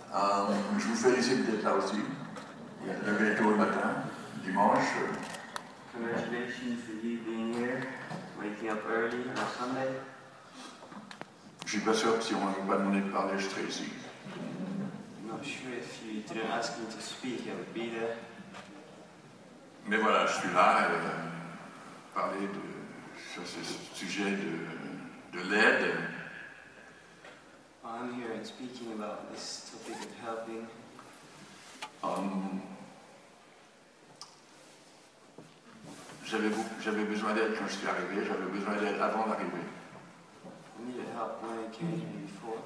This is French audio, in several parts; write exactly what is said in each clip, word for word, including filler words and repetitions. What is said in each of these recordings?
Euh, je vous félicite d'être là aussi. Vous êtes levé tôt le matin, dimanche. Congratulations for you being here, waking up early on a Sunday. Je suis pas sûr que si on m'avait pas demandé de parler, je serais ici. I'm not sure if you didn't ask me to speak, I would be there. Mais voilà, je suis là et euh, parler de, sur ce sujet de, de l'aide. I'm here and speaking about this topic of helping. Um, j'avais, j'avais besoin d'aide quand je suis arrivé, j'avais besoin d'aide avant d'arriver. I needed help when I came here before.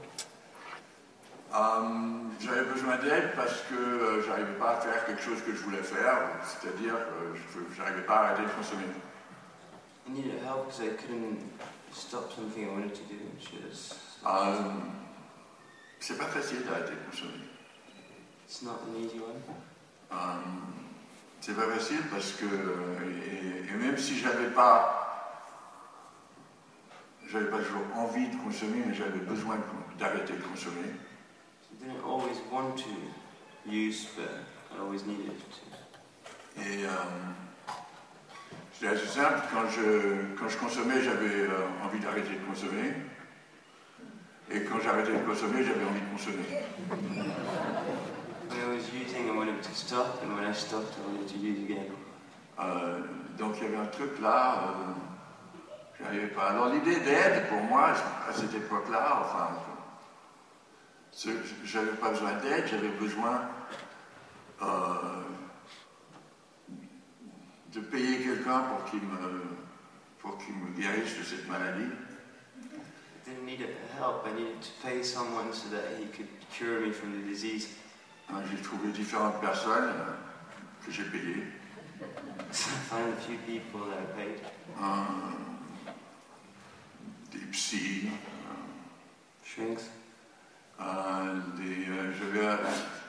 Um, j'avais besoin d'aide parce que euh, j'arrivais pas à faire quelque chose que je voulais faire, c'est-à-dire que je n'arrivais pas à arrêter de consommer. I needed help because I couldn't stop something I wanted to do, which is... Um, c'est pas facile d'arrêter de consommer. It's not an easy one. Um, c'est pas facile parce que, et, et même si j'avais pas, j'avais pas toujours envie de consommer, mais j'avais besoin d'arrêter de consommer. I didn't always want to use, but I always needed to. Et um, c'était assez simple, quand je, quand je consommais, j'avais euh, envie d'arrêter de consommer. Et quand j'arrêtais de consommer, j'avais envie de consommer. When I was using, I wanted to stop, and when I stopped, I wanted to use again. Euh, donc il y avait un truc là, euh, j'arrivais pas. Alors l'idée d'aide, pour moi, à cette époque-là, enfin, j'avais pas besoin d'aide, j'avais besoin euh, de payer quelqu'un pour qu'il me, pour qu'il me guérisse de cette maladie. I didn't need help, I needed to pay someone so that he could cure me from the disease. J'ai trouvé différentes personnes euh, que j'ai payées. So I found a few people that I paid. Euh, des psys. Euh, Shrinks. Euh, des, euh, j'avais un,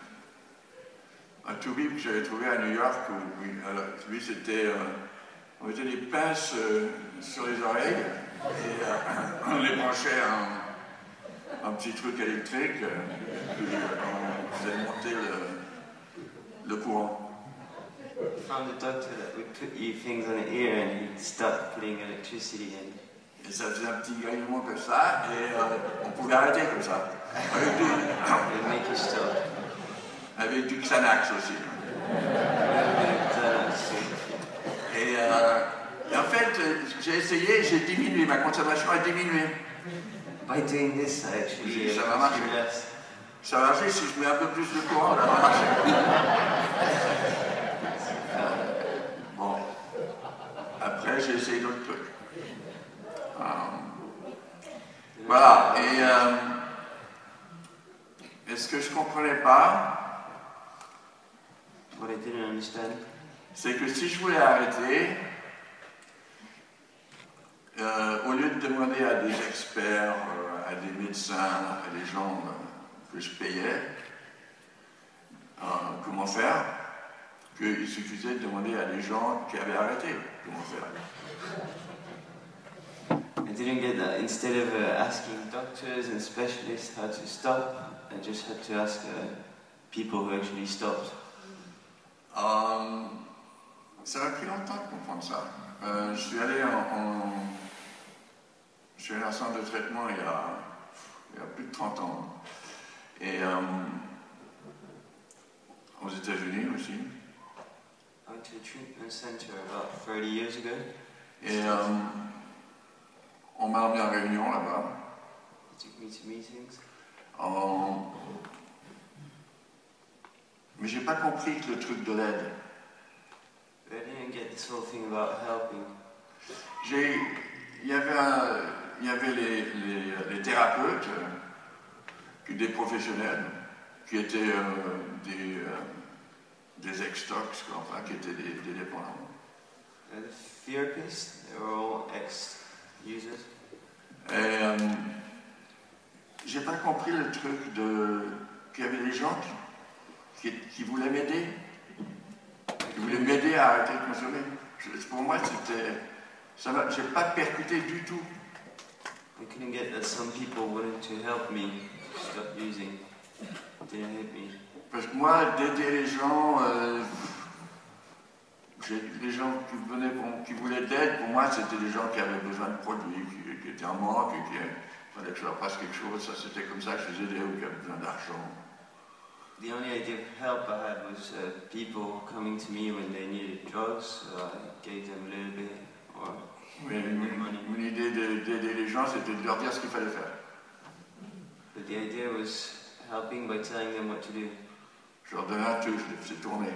un toubib que j'avais trouvé à New York, où lui, alors, lui c'était, euh, on mettait des pinces euh, sur les oreilles et euh, on les branchait à un, un petit truc électrique, euh, puis on faisait monter le, le courant. I found a doctor that would put you things on the ear and he'd start putting electricity in. Et ça faisait un petit gagnement comme ça, et euh, on pouvait arrêter comme ça. Avec du, It'd make you stop. avec du Xanax aussi. Et, euh, et en fait, j'ai essayé, j'ai diminué, ma consommation a diminué. By doing this, I actually Ça va marcher. less. Ça va marcher si je mets un peu plus de courant, ça va marcher. Bon. Après, j'ai essayé d'autres trucs. Euh, voilà. Et, euh, et ce que je ne comprenais pas, What I didn't understand, c'est que si je voulais arrêter, euh, au lieu de demander à des experts, euh, à des médecins, à des gens euh, que je payais, euh, comment faire, qu'il suffisait de demander à des gens qui avaient arrêté comment faire. I didn't get that. Instead of uh, asking doctors and specialists how to stop, I just had to ask uh, people who actually stopped. Euh, ça m'a pris longtemps de comprendre ça. Euh, je suis allé en, en, je suis allé en centre de traitement il y a, il y a plus de trente ans. Et euh, aux États-Unis aussi. I went to a treatment center about thirty years ago. Et euh, on m'a emmené en réunion là-bas. They took me to meetings. En... Mais j'ai pas compris le truc de l'aide. But I didn't get this whole thing about helping. J'ai, il y avait, un, il y avait les, les, les thérapeutes, puis des professionnels, qui étaient euh, des, euh, des ex-tox, enfin, qui étaient des, des dépendants. Uh, the therapists, they were all ex-users. Et euh, j'ai pas compris le truc de qu'il y avait des gens qui, qui, qui voulaient m'aider, qui voulaient m'aider à arrêter de consommer. Je, pour moi, c'était, ça m'a, j'ai pas percuté du tout. I couldn't get that some people wanted to help me stop using. didn't hit me. Parce que moi, d'aider les gens, euh, les gens qui venaient, pour, qui voulaient de l'aide, pour moi, c'était des gens qui avaient besoin de produits, qui, qui étaient en manque, et qui fallait que je leur fasse quelque chose. Ça, c'était comme ça que je les aidais, ou qui avaient besoin d'argent. The only idea of help I had was uh, people coming to me when they needed drugs, so I gave them a little bit, or Mais mon idée d'aider les gens, c'était de leur dire ce qu'il fallait faire. But the idea was helping by telling them what to do. Je leur donnais un truc, je les faisais tourner.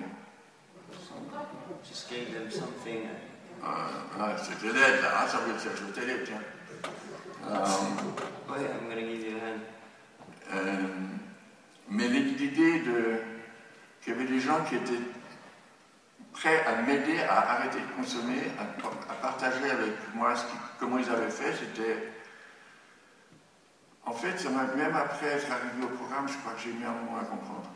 Just gave them something. Euh, ah, c'était l'aide, là, hein, ça veut dire, je vais t'aider, tiens. Euh, oh yeah, I'm going to give you a hand. Euh, mais l'idée de qu'il y avait des gens qui étaient prêts à m'aider à arrêter de consommer, à, à partager avec moi ce qui, comment ils avaient fait, c'était... En fait, ça m'a, même après être arrivé au programme, je crois que j'ai mis un moment à comprendre.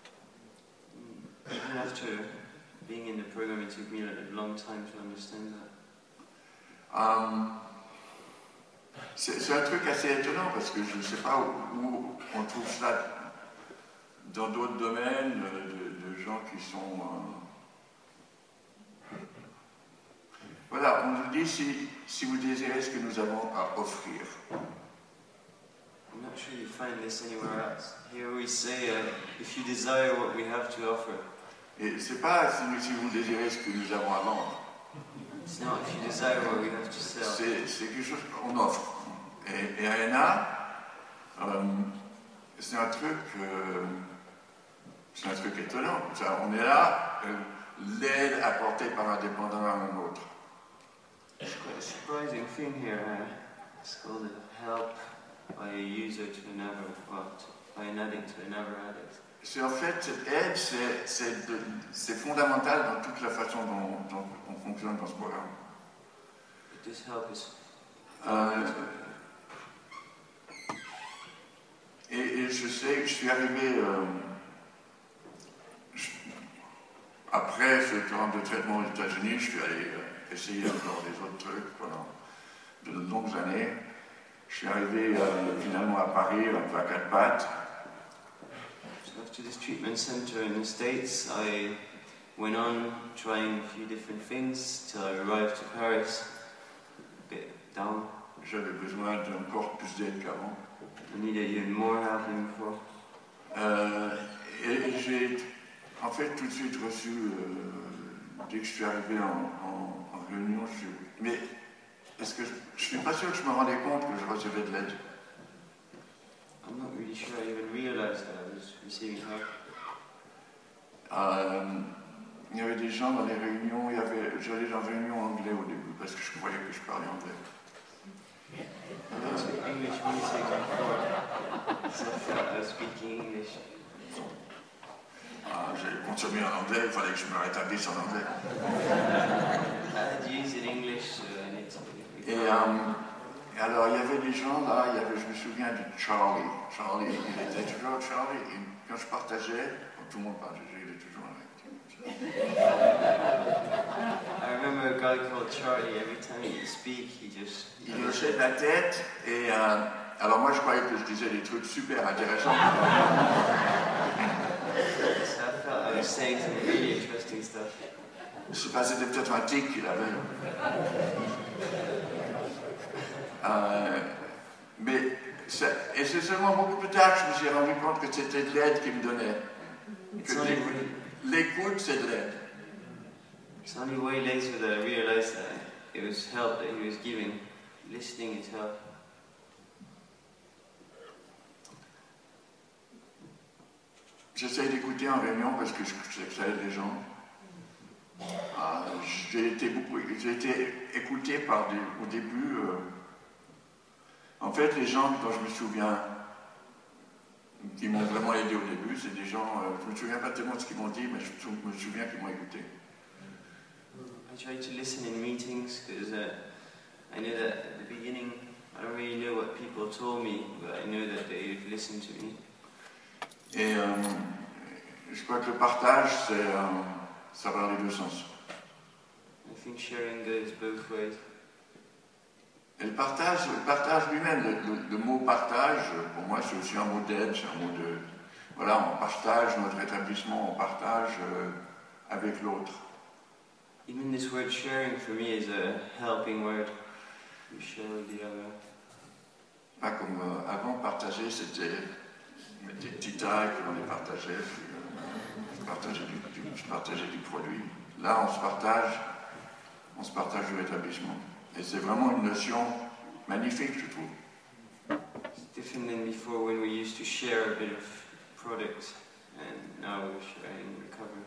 Even after being in the program, it took me a long time to understand that. Um, c'est, c'est un truc assez étonnant parce que je ne sais pas où, où on trouve ça dans d'autres domaines, de, de gens qui sont... Euh... Voilà, on nous dit si, si vous désirez ce que nous avons à offrir. I'm not sure you find this anywhere else. Here we say, uh, if you desire what we have to offer. Et c'est pas si, si vous désirez ce que nous avons à vendre. It's not if you desire what we have to sell. C'est, c'est quelque chose qu'on offre. Et, et A N A, euh, c'est un truc... Euh, C'est un truc étonnant. Ça, on est là, euh, l'aide apportée par un dépendant à un autre. It's quite a surprising thing here. Uh, it's called help by a user to another, or by an addict to another addict. C'est en fait, cette aide, c'est, c'est, de, c'est fondamental dans toute la façon dont, dont on fonctionne dans ce programme. But this help is euh, et, et je sais que je suis arrivé... Euh, Après ce temps de traitement aux États-Unis, je suis allé euh, essayer encore des autres trucs pendant de longues années. Je suis arrivé euh, finalement à Paris, un peu à quatre pattes. So after this treatment center in the States, I went on trying a few different things till I arrived to Paris, a bit down. J'avais besoin d'encore plus d'aide qu'avant. I needed even more help than before. Euh, et, et j'ai en fait tout de suite reçu, euh, dès que je suis arrivé en, en, en réunion, je suis... Mais est-ce que je, je suis pas sûr que je me rendais compte que je recevais de l'aide. I'm not really sure I even realized that I was receiving help. Euh, il y avait des gens dans les réunions, il y avait, j'allais dans les réunions anglais au début parce que je croyais que je parlais anglais. I went to English meetings before, so I felt I was speaking English. Ah, j'ai consommé en anglais, il fallait que je me rétablisse en anglais. I had used in English, so I need to... Et, euh, et alors, il y avait des gens là, il y avait, je me souviens de Charlie. Charlie, il était toujours Charlie. Et quand je partageais, tout le monde partageait, il est toujours avec. I remember a guy called Charlie, every time he'd speak, he just... Il hochait de la tête, et euh, alors moi je croyais que je disais des trucs super intéressants. So I felt I was saying some really interesting stuff. Je sais pas, c'était peut-être un tic qu'il avait. Euh, mais, ça, et c'est seulement beaucoup plus tard que je me suis rendu compte que c'était de l'aide qu'il me donnait. Que l'écoute, l'écoute, c'est de l'aide. It's only way later that I realized that it was help that he was giving. Listening is help. J'essaye d'écouter en réunion parce que je sais que ça aide les gens. Euh, j'ai été beaucoup, j'ai été écouté par des, au début. Euh, en fait, les gens dont je me souviens, qui m'ont vraiment aidé au début, c'est des gens. Euh, je me souviens pas tellement de ce qu'ils m'ont dit, mais je me souviens qu'ils m'ont écouté. I tried to listen in meetings because uh, I knew that at the beginning I don't really know what people told me, but I knew that they would listen to me. Et euh, je crois que le partage, c'est, euh, ça va dans les deux sens. I think sharing goes both ways. Et le partage, le partage lui-même, le, le, le mot partage, pour moi, c'est aussi un mot d'aide, c'est un mot de, voilà, on partage notre établissement, on partage euh, avec l'autre. Even this word sharing for me is a helping word. We share with the other. Pas comme euh, avant, partager, c'était des petits tags qu'on les partageait, puis, euh, je, partageais du, du, je partageais du produit. Là, on se partage, on se partage de l'établissement. Et c'est vraiment une notion magnifique, je trouve. It's different than before when we used to share a bit of product, and now we're sharing recovery.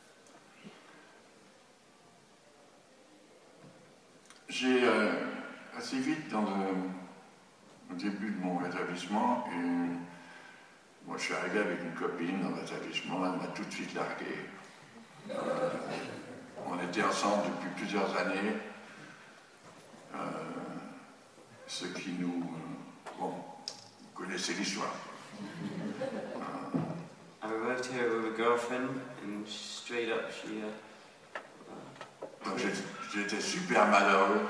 J'ai euh, assez vite, dans le, au début de mon établissement, une, moi, je suis arrivé avec une copine dans l'établissement, elle m'a tout de suite largué. Euh, on était ensemble depuis plusieurs années, euh, ce qui nous... Euh, bon, vous connaissez l'histoire. Euh, I arrived here with a girlfriend, and straight up she... Uh, Donc j'étais super malheureux,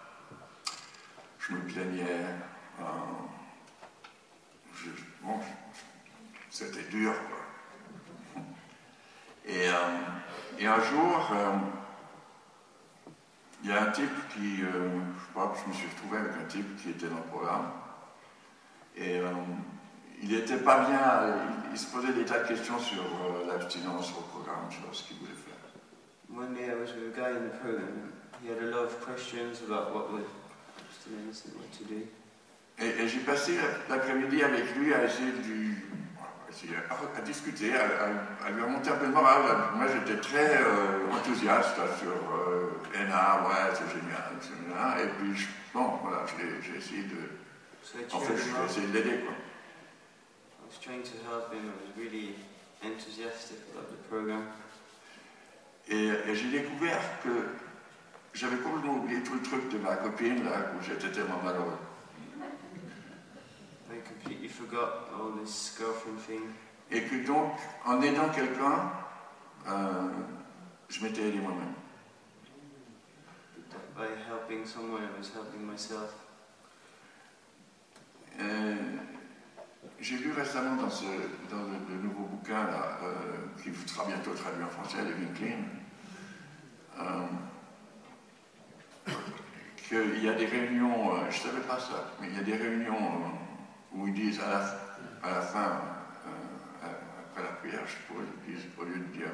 je me plaignais, euh, je, bon, c'était dur, quoi. Et, euh, et un jour, euh, il y a un type qui, euh, je crois que je me suis retrouvé avec un type qui était dans le programme, et euh, il n'était pas bien, il, il se posait des tas de questions sur euh, l'abstinence au programme, sur ce qu'il voulait faire. One day I was with a guy in the program. He had a lot of questions about what was abstinence and what to do. Et, et j'ai passé l'après-midi avec lui à essayer de lui, à, à discuter, à, à, à lui remonter un peu le moral. Moi j'étais très euh, enthousiaste là, sur euh, N A, ouais c'est génial, c'est génial. Et puis je, bon voilà, j'ai essayé de, So en fait j'ai essayé de l'aider quoi. I was trying to help him. I was really enthusiastic about the program. Et, et j'ai découvert que j'avais complètement oublié tout le truc de ma copine là où j'étais tellement malheureux. I completely forgot all this girlfriend thing. Et que donc, en aidant quelqu'un, euh, je m'étais aidé moi-même. By helping someone, I was helping myself. Euh, J'ai lu récemment dans, ce, dans le, le nouveau bouquin là, euh, qui sera bientôt traduit en français, Living Clean, euh, qu'il y a des réunions, euh, je ne savais pas ça, mais il y a des réunions euh, où ils disent à la, à la fin, euh, après la prière, je suppose, ils disent, au lieu de dire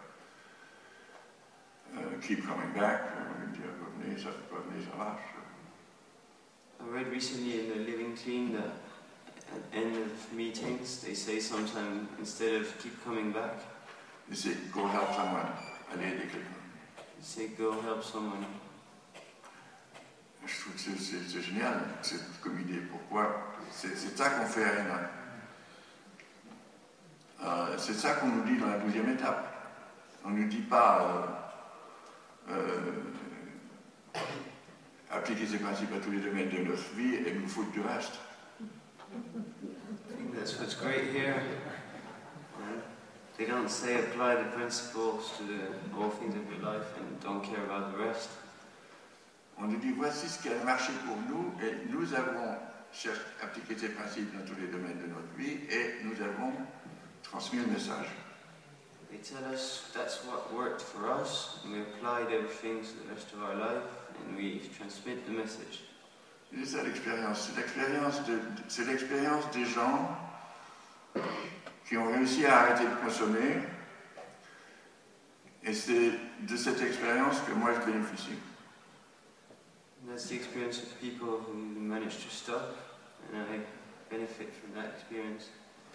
euh, euh, keep coming back, au lieu de dire revenez, ça, revenez, ça marche. I read recently in the Living Clean that at the end of meetings they say sometimes instead of keep coming back, they say go help someone, allez aider quelqu'un. they say go help someone. Je trouve que c'est génial, c'est comme idée. Pourquoi? C'est ça qu'on fait à N A. Euh, c'est ça qu'on nous dit dans la douzième étape. On ne nous dit pas euh, euh, appliquer ces principes à tous les domaines de notre vie et nous foutre du reste. I think that's what's great here. Uh, they don't say apply the principles to the, all things of your life and don't care about the rest. On nous dit voici ce qui a marché pour nous et nous avons appliqué ces principes dans tous les domaines de notre vie et nous avons transmis le message. They tell us that's what worked for us and we applied everything to the rest of our life and we transmit the message. C'est ça l'expérience. C'est l'expérience de, c'est l'expérience des gens qui ont réussi à arrêter de consommer et c'est de cette expérience que moi je bénéficie. And that's the experience of people who managed to stop, and I benefit from that experience.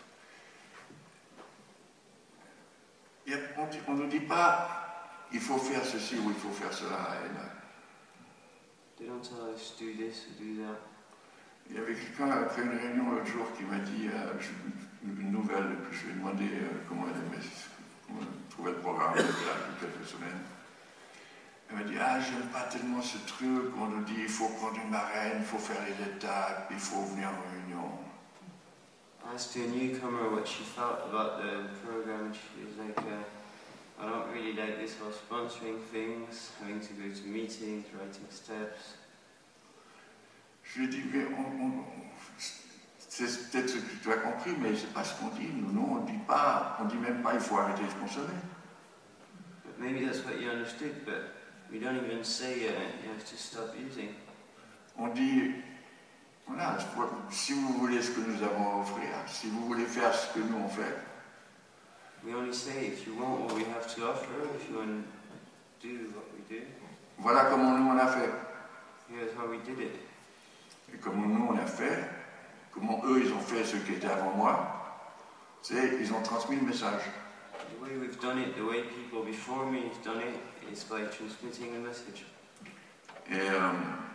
On ne nous dit pas il faut faire ceci ou il faut faire cela à N A. They don't tell us do this or do that. Il y avait quelqu'un après une réunion l'autre jour qui m'a dit euh, une nouvelle, et puis je lui ai demandé euh, comment elle aimait, comment elle trouvait le programme, elle était là depuis quelques semaines. Elle m'a dit, ah, j'aime pas tellement ce truc, on nous dit, il faut prendre une marraine, il faut faire les étapes, il faut venir en réunion. I asked a newcomer what she felt about the program, and she was like, uh, I don't really like this whole sponsoring things, having to go to meetings, writing steps. Je lui ai dit, mais on, on, c'est peut-être ce que tu as compris, mais c'est pas ce qu'on dit. Nous, non, on dit pas, on dit même pas il faut arrêter de consommer. But maybe that's what you understood, but we don't even say uh, you have to stop using. On dit, voilà, si vous voulez ce que nous avons à offrir, si vous voulez faire ce que nous on fait. We only say if you want what we have to offer, if you want to do what we do. Voilà comment nous on a fait. Here's how we did it. Et comment nous on a fait, comment eux ils ont fait ce qui était avant moi, c'est ils ont transmis le message. The way we've done it, the way people before me have done it, is by transmitting the message. Et euh,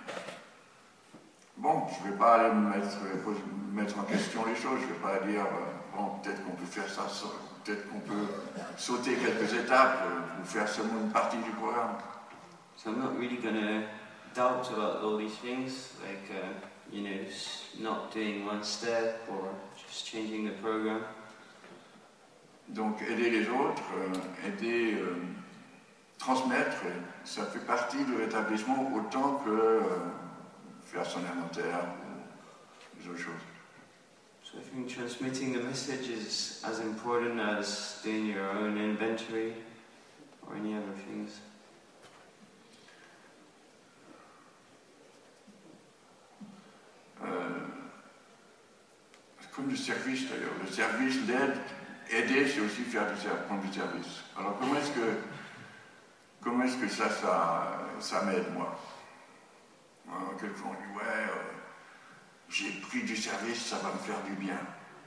bon, je ne vais pas aller me mettre, mettre en question les choses, je ne vais pas dire, euh, bon, peut-être qu'on peut faire ça, peut-être qu'on peut sauter quelques étapes euh, ou faire seulement une partie du programme. So I'm not really going to doubt about all these things, like, uh, you know, not doing one step or just changing the program. Donc aider les autres, euh, aider, euh, transmettre, ça fait partie de l'établissement autant que euh, faire son inventaire ou les autres choses. So I think transmitting the message is as important as doing your own inventory or any other things. Euh, comme le service d'ailleurs, le service, l'aide, aider c'est aussi faire du, prendre du service. Alors comment est-ce que, comment est-ce que ça, ça, ça m'aide moi? Alors, quelquefois on dit ouais, euh, j'ai pris du service, ça va me faire du bien.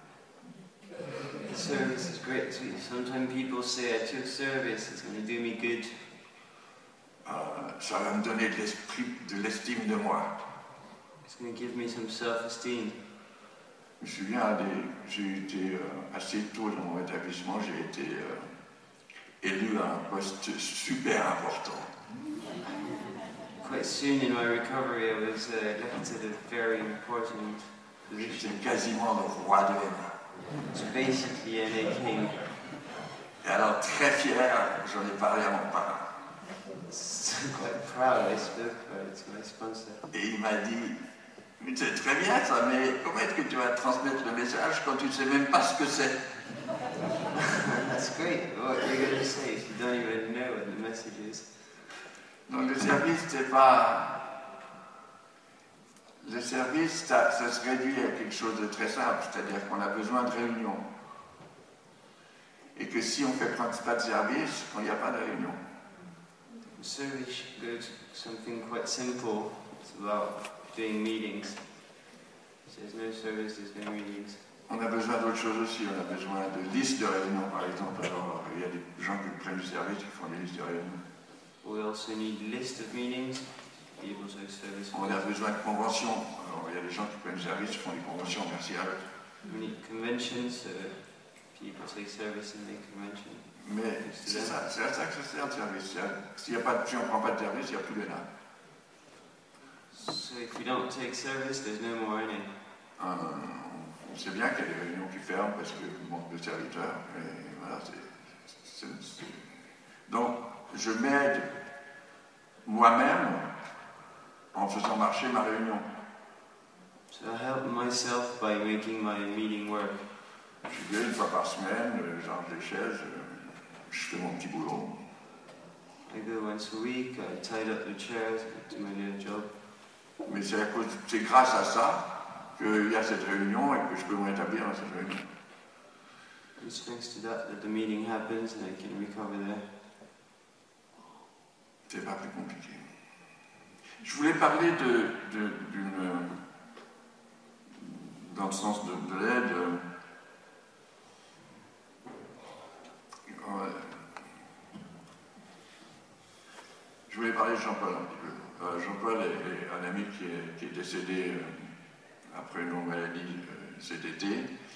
Service is great too. Sometimes people say I took service, it's going to do me good. Euh, ça va me donner de l'esprit, de l'estime de moi. It's going to give me some self-esteem. Je me souviens, j'ai été euh, assez tôt dans mon établissement, j'ai été euh, élu à un poste super important. Quite soon in my recovery, I was uh, elected a very important position. J'étais quasiment le roi de l'Hénin. It's basically an A king. Et alors, très fier, j'en ai parlé à mon parrain. So quite proud, I spoke about it to my sponsor. Et il m'a dit, c'est très bien ça, mais comment est-ce que tu vas transmettre le message quand tu ne sais même pas ce que c'est? That's great. What are you going to say if you don't even know what the message is? Donc le service, c'est pas... Le service, ça, ça se réduit à quelque chose de très simple, c'est-à-dire qu'on a besoin de réunions. Et que si on ne fait pas de service, il n'y a pas de réunion. Service should go to something quite simple. It's about doing meetings. If there's no service, there's no meetings. On a besoin d'autre chose aussi, on a besoin de listes de réunions par exemple. Alors il y a des gens qui prennent du service qui font des listes de réunions. We also need a list of meetings. People take service. On a besoin de conventions. Alors il y a des gens qui prennent du service qui font des conventions commerciales. We need conventions. Uh, people take service and make convention. Mais c'est ça, c'est à ça que ça sert le service. S'il y a pas de, si on ne prend pas de service, il n'y a plus d'Hénin. So if we don't take service, there's no more any. Euh, on sait bien qu'il y a des réunions qui ferment parce qu'il manque de serviteurs. Et voilà, c'est, c'est, c'est... Donc, je m'aide moi-même en faisant marcher ma réunion. So I help myself by making my meeting work. Je viens une fois par semaine, j'arrange les chaises, je fais mon petit boulot. I go once a week, I tidy up the chairs, I do my little job. Mais c'est, à cause, c'est grâce à ça qu'il y a cette réunion et que je peux me rétablir dans cette réunion. It's thanks to that that the meeting happens and I can recover there. C'est pas plus compliqué. Je voulais parler de, de, d'une, dans le sens de, de l'aide. Euh, je voulais parler de Jean-Paul un petit peu. Euh, Jean-Paul est, est un ami qui est, qui est décédé euh, après une longue maladie euh, cet été.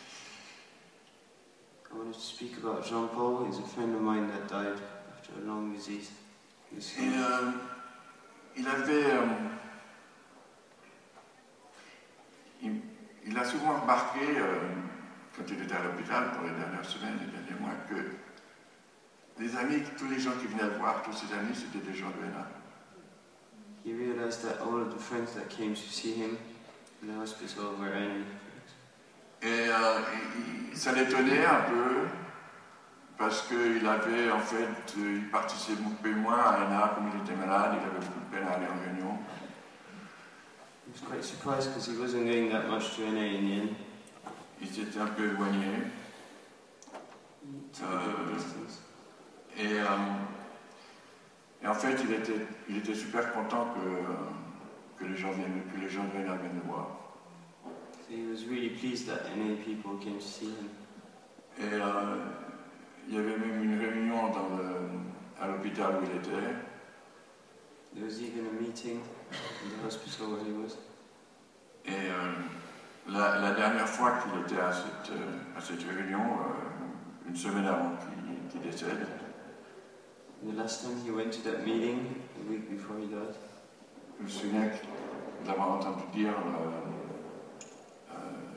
I wanted to speak about Jean-Paul. He's a friend of mine that died after a long disease. Et euh, il avait... Euh, il, il a souvent remarqué, euh, quand il était à l'hôpital pour les dernières semaines, les derniers mois, que les amis, tous les gens qui venaient le voir, tous ses amis, c'était des gens de Hénin. He realized that all of the friends that came to see him in the hospital were enemy. Et euh, il, ça l'étonnait un peu, parce qu'il avait en fait, il participait moins à N A, comme il était malade, il avait beaucoup de peine à aller en réunion. He was quite surprised because he wasn't going that much to N A in the end. Il s'était un peu éloigné. To a bit of distance. Et, euh, et en fait, il était, il était super content que, que les gens viennent, que les gens viennent le voir. So he was really pleased that N A people came to see him. Et euh, il y avait même une réunion dans le, à l'hôpital où il était. There was even a meeting in the hospital where he was. Et euh, la, la dernière fois qu'il était à cette, euh, à cette réunion, euh, une semaine avant qu'il, qu'il décède, The last time he went to that meeting, a week before he died, je me souviens d'avoir entendu dire euh,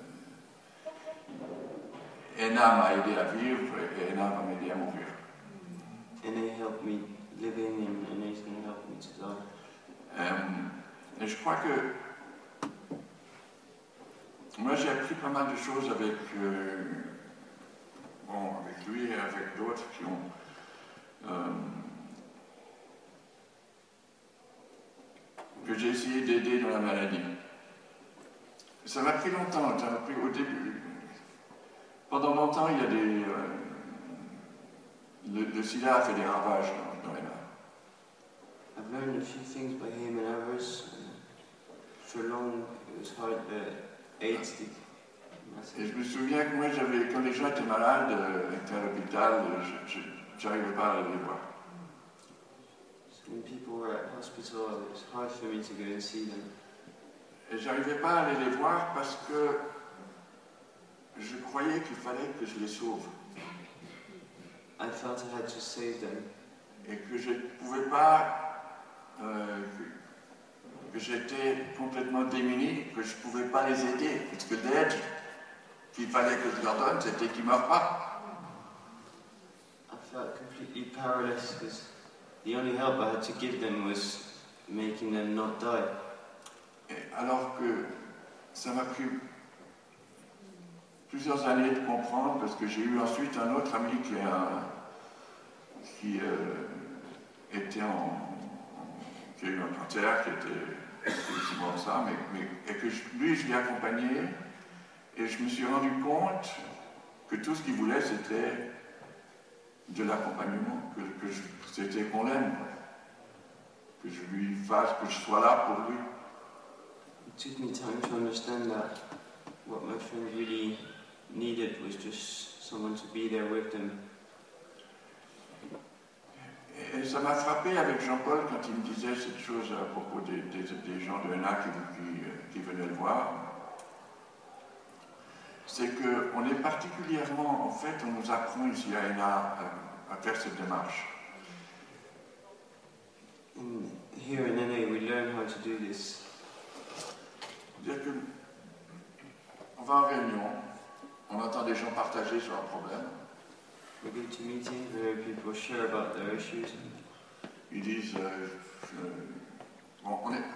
euh, N A m'a aidé à vivre et N A va m'aider à mourir. N A helped me living and N A is going to help me to die. Euh, et je crois que moi j'ai appris pas mal de choses avec, euh, bon, avec lui et avec d'autres qui ont euh, que j'ai essayé d'aider dans la maladie. Ça m'a pris longtemps, ça m'a pris au début. Pendant longtemps, il y a des. Euh, le, le sida a fait des ravages dans, dans N A. I've learned a few things by him and others. For long, it was hard. The AIDS did. Et je me souviens que moi, j'avais, quand les gens étaient malades, euh, étaient à l'hôpital, je n'arrivais pas à aller les voir. So when people were at hospital, it was hard for me to go and see them. Et j'arrivais pas à aller les voir parce que je croyais qu'il fallait que je les sauve. I felt I had to save them. Et que je ne pouvais pas, euh, que, que j'étais complètement démuni, que je ne pouvais pas les aider, parce que l'aide qu'il fallait que je leur donne, c'était qu'ils ne meurent pas. I felt completely powerless because the only help I had to give them was making them not die. Et alors que ça m'a pris plusieurs années de comprendre, parce que j'ai eu ensuite un autre ami qui, est un, qui euh, était en, qui a eu un cancer, qui était effectivement ça, mais, mais et que je, lui je l'ai accompagné, et je me suis rendu compte que tout ce qu'il voulait c'était de l'accompagnement, que, que je, c'était qu'on l'aime, que je lui fasse, que je sois là pour lui. It took me time to understand that what my friend really needed was just someone to be there with them. Et ça m'a frappé avec Jean-Paul quand il me disait cette chose à propos des, des, des gens de N A qui, qui, qui venaient le voir. C'est qu'on est particulièrement, en fait, on nous apprend ici à N A à, à faire cette démarche. And here in N A we learn how to do this. C'est-à-dire qu'on va en réunion, on entend des gens partager sur un problème. We go to meetings where people share about their issues. Ils disent, euh, euh, bon, on est.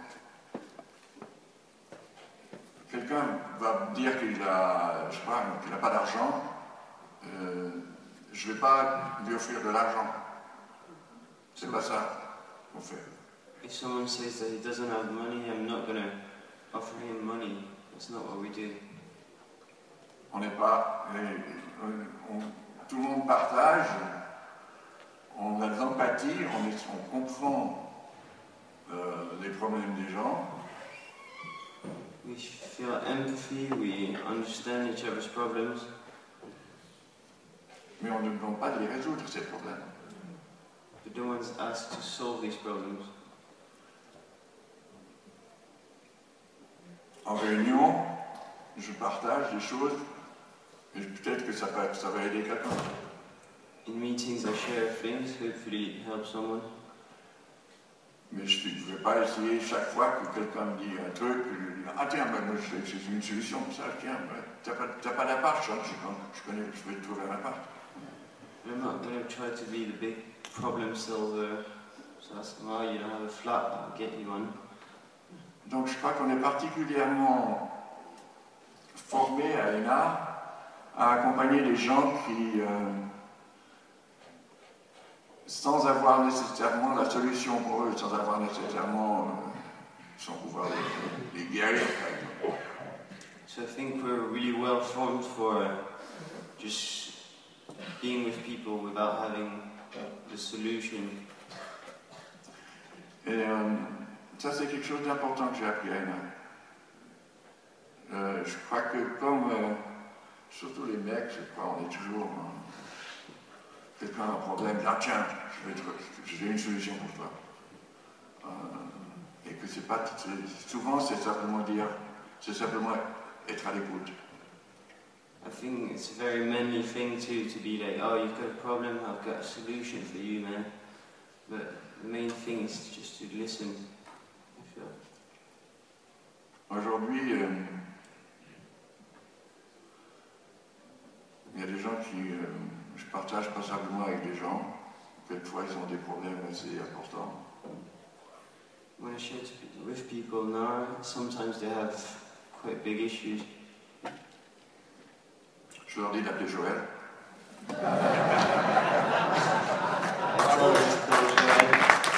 Quelqu'un va dire qu'il a, je sais pas, qu'il n'a pas d'argent. Euh, je ne vais pas lui offrir de l'argent. C'est pas ça qu'on fait. If someone says that he doesn't have money, I'm not going to offer him money. That's not what we do. On n'est pas. On, on, tout le monde partage, on a de l'empathie, on, est, on comprend euh, les problèmes des gens. We feel empathy, we understand each other's problems. Mais on ne demande pas de les résoudre, ces problèmes. But no one's asked to solve these problems. En réunion, je partage des choses et peut-être que ça, peut, ça va aider quelqu'un. In meetings I share things, hopefully it helps someone. Mais je ne vais pas essayer chaque fois que quelqu'un me dit un truc, je lui dis, ah tiens, ben, moi c'est une solution pour ça, tiens, ben, tu n'as pas, pas d'appart, je, je connais, je vais te trouver un appart. I'm not going to try to be the big problem solver. So that's, well, you don't have a flat, I'll get you one. Donc je crois qu'on est particulièrement formé à l'E N A à accompagner les gens qui, euh, sans avoir nécessairement la solution pour eux, sans avoir nécessairement, euh, sans pouvoir les, les guérir, par exemple. So I think we're really well formed for uh, just being with people without having the solution. Et euh, ça, c'est quelque chose d'important que j'ai appris à l'E N A. Euh, je crois que comme, euh, surtout les mecs, je crois, on est toujours... Euh, quelqu'un a un problème, là, tiens, j'ai une solution pour toi. Euh, et que c'est pas... Souvent, c'est simplement dire, c'est simplement être à l'écoute. I think it's a very manly thing too, to be like, oh, you've got a problem, I've got a solution for you, man. But the main thing is just to listen. I feel. Aujourd'hui, euh, il y a des gens qui, euh, je partage passablement avec des gens, quelquefois ils ont des problèmes assez importants. When I share with people now, sometimes they have quite big issues. Je leur dis d'appeler Joël. I tell them to call Joël.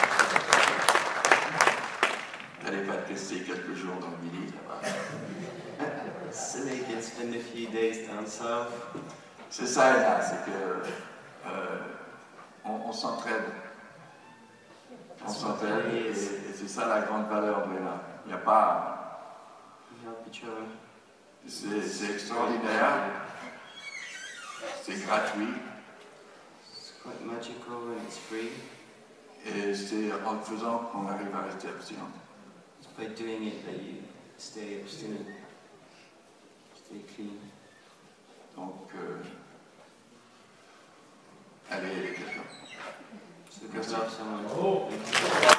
N'allez pas tester quelques jours dans le midi, là-bas. So they can spend a few days down south. C'est ça, là, c'est que euh, on, on s'entraide. On s'entraide et, et c'est ça la grande valeur de l'E N A. Il n'y a pas... We help each other. C'est extraordinaire. C'est gratuit. It's quite magical and it's free. Et c'est en le faisant qu'on arrive à rester abstinent. It's by doing it that you stay abstinent, stay clean. Donc, euh, allez aider quelqu'un. So go love someone.